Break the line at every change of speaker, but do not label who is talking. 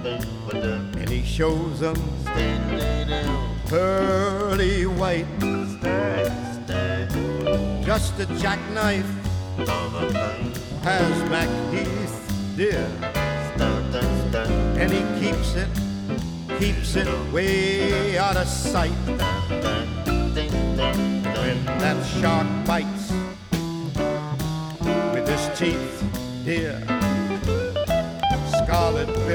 and he shows them pearly white, just a jackknife has MacHeath dear, and he keeps it way out of sight. When that shark bites with his teeth, dear, scarlet